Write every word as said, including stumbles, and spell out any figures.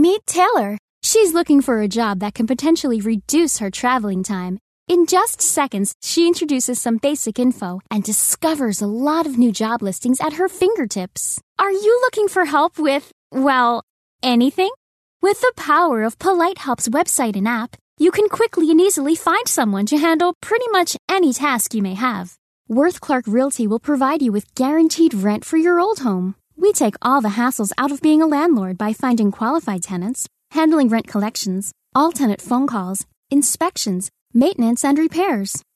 Meet Taylor. She's looking for a job that can potentially reduce her traveling time. In just seconds, she introduces some basic info and discovers a lot of new job listings at her fingertips. Are you looking for help with, well, anything? With the power of Polite Help's website and app, you can quickly and easily find someone to handle pretty much any task you may have. Worth Clark Realty will provide you with guaranteed rent for your old home. We take all the hassles out of being a landlord by finding qualified tenants, handling rent collections, all tenant phone calls, inspections, maintenance, and repairs.